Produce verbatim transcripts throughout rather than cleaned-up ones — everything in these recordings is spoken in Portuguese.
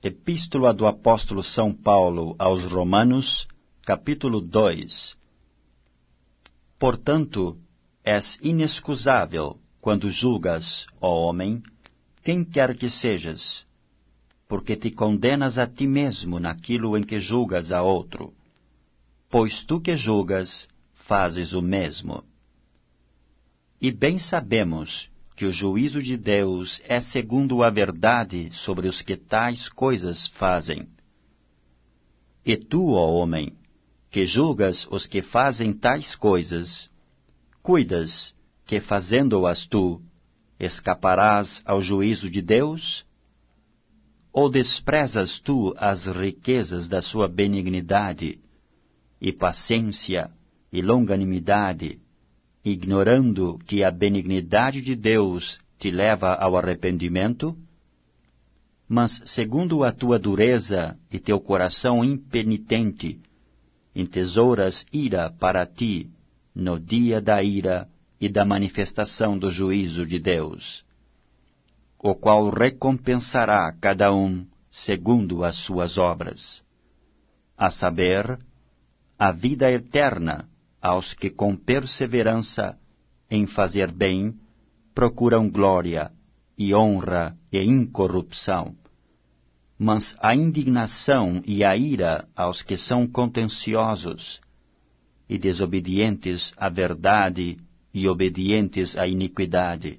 Epístola do Apóstolo São Paulo aos Romanos, capítulo dois. Portanto, és inexcusável quando julgas, ó homem, quem quer que sejas, porque te condenas a ti mesmo naquilo em que julgas a outro, pois tu que julgas, fazes o mesmo. E bem sabemos que o juízo de Deus é segundo a verdade sobre os que tais coisas fazem. E tu, ó homem, que julgas os que fazem tais coisas, cuidas que, fazendo-as tu, escaparás ao juízo de Deus? Ou desprezas tu as riquezas da sua benignidade, e paciência, e longanimidade, ignorando que a benignidade de Deus te leva ao arrependimento? Mas, segundo a tua dureza e teu coração impenitente, entesouras ira para ti no dia da ira e da manifestação do juízo de Deus, o qual recompensará cada um segundo as suas obras, a saber, a vida eterna aos que com perseverança em fazer bem procuram glória e honra e incorrupção, mas a indignação e a ira aos que são contenciosos e desobedientes à verdade e obedientes à iniquidade.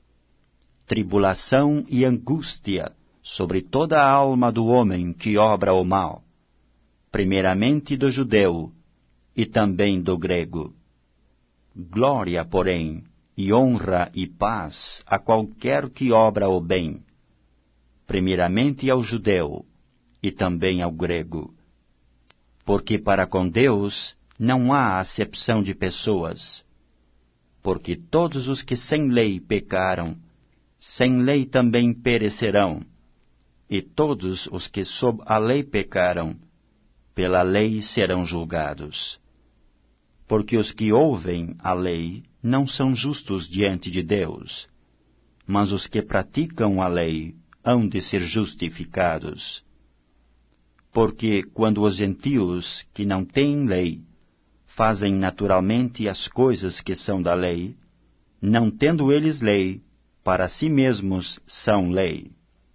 Tribulação e angústia sobre toda a alma do homem que obra o mal, primeiramente do judeu e também do grego. Glória, porém, e honra e paz a qualquer que obra o bem, primeiramente ao judeu e também ao grego. Porque para com Deus não há acepção de pessoas, porque todos os que sem lei pecaram, sem lei também perecerão, e todos os que sob a lei pecaram, pela lei serão julgados. Porque os que ouvem a lei não são justos diante de Deus, mas os que praticam a lei hão de ser justificados. Porque quando os gentios, que não têm lei, fazem naturalmente as coisas que são da lei, não tendo eles lei, para si mesmos são lei,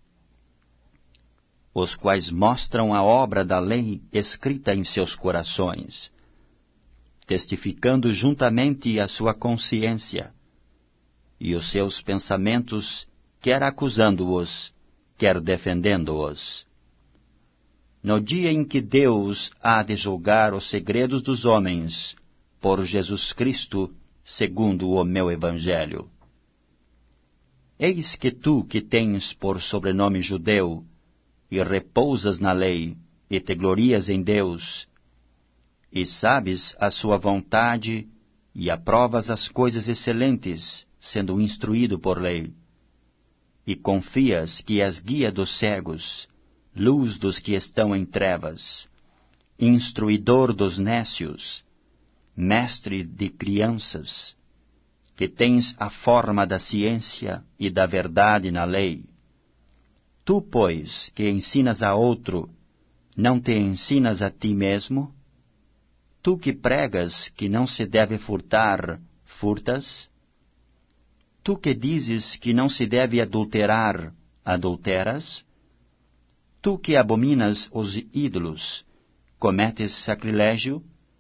os quais mostram a obra da lei escrita em seus corações, testificando juntamente a sua consciência, e os seus pensamentos, quer acusando-os, quer defendendo-os. No dia em que Deus há de julgar os segredos dos homens, por Jesus Cristo, segundo o meu Evangelho. Eis que tu, que tens por sobrenome judeu, e repousas na lei, e te glorias em Deus, e sabes a sua vontade, e aprovas as coisas excelentes, sendo instruído por lei, e confias que és guia dos cegos, luz dos que estão em trevas, instruidor dos nécios, mestre de crianças, que tens a forma da ciência e da verdade na lei. Tu, pois, que ensinas a outro, não te ensinas a ti mesmo? Tu que pregas que não se deve furtar, furtas? Tu que dizes que não se deve adulterar, adulteras? Tu que abominas os ídolos, cometes sacrilégio?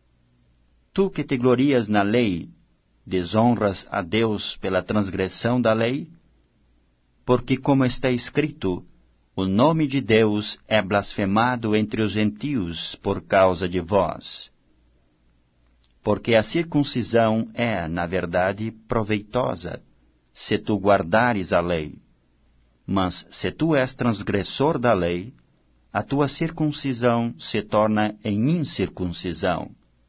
Tu que te glorias na lei, desonras a Deus pela transgressão da lei? Porque, como está escrito, o nome de Deus é blasfemado entre os gentios por causa de vós. Porque a circuncisão é, na verdade, proveitosa, se tu guardares a lei. Mas se tu és transgressor da lei, a tua circuncisão se torna em incircuncisão.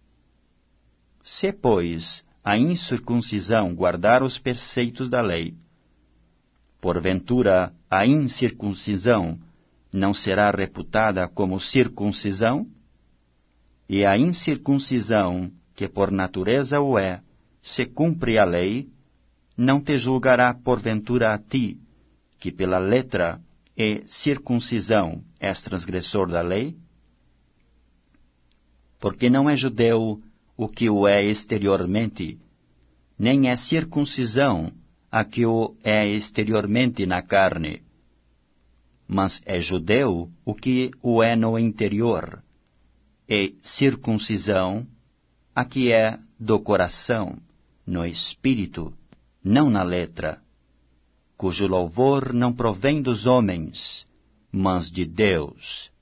Se, pois, a incircuncisão guardar os preceitos da lei, porventura a incircuncisão não será reputada como circuncisão? E a incircuncisão, que por natureza o é, se cumpre a lei, não te julgará porventura a ti, que pela letra E circuncisão és transgressor da lei? Porque não é judeu o que o é exteriormente, nem é circuncisão a que o é exteriormente na carne, mas é judeu o que o é no interior, e circuncisão a que é do coração, no espírito, não na letra, cujo louvor não provém dos homens, mas de Deus.